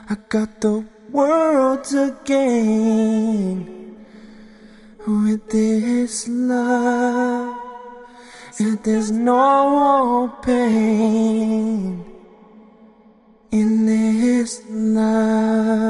I got the world to gain with this love, and there's no pain in this love.